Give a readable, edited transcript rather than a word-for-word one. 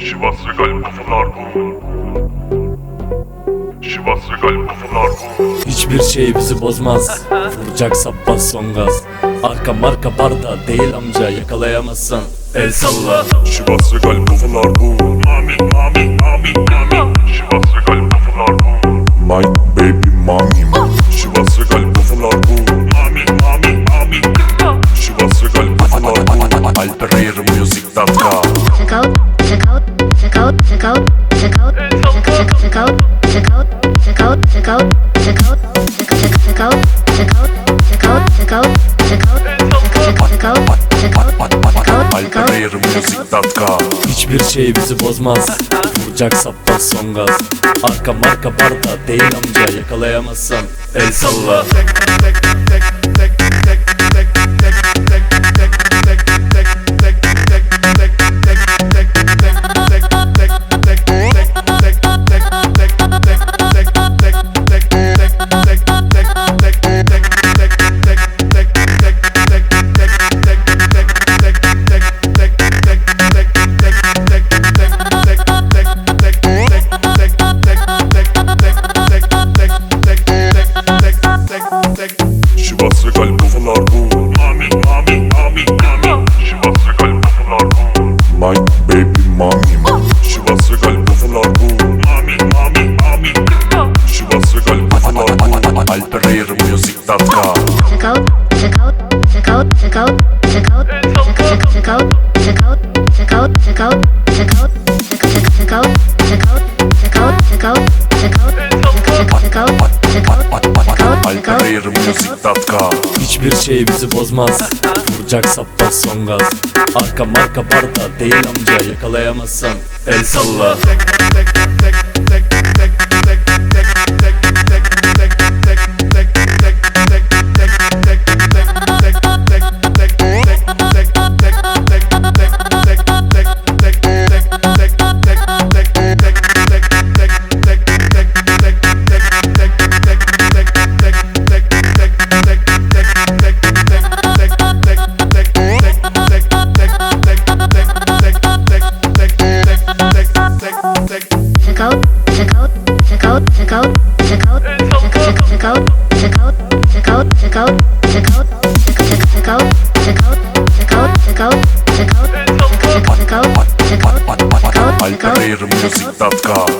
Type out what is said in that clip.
Şivas Regal kafalar bu. Şivas Regal kafalar bu. Hiçbir şey bizi bozmaz. Vuracaksa bas son gaz. Arka marka barda değil amca, yakalayamazsan el salla. Şivas Regal kafalar bu. Mami mami mami mami. Şivas Regal kafalar bu. My baby mami. Şivas Regal kafalar bu. Mami mami mami. Şivas Regal kafalar bu. Alperayermusic.com. Check out, check out, check out, check out, check out, check out, check out, check out, check out, check out, check out, check out, check out, check out, check out, check out, check out, Alperayermusic.com. Hiçbir şey bizi bozmaz. Vuracaksa bas son gaz. Arka marka barda değil amca, yakalayamazsan el salla. Şivas Regal kafalar bu. Mami mami mami mami. Şivas Regal kafalar bu. My baby mami. Şivas Regal kafalar bu. Mami mami mami. Şivas Regal kafalar bu. Alperayermusic.com. check out, check out, check out, check out, check out, check out, check out, check out, check out, check out, check out, check out, check out, check out, check out, check out, check out, Alperayermusic.com. Hiçbir şey bizi bozmaz. Vuracaksa bas son gaz. Arka marka barda değil amca, yakalayamazsan el salla. check out, check out, check out, check out, check out, check out, check out, check out, check out, check out, check out, check out, check out, check out, check out, check out, check out, check out, Alperayermusic.com.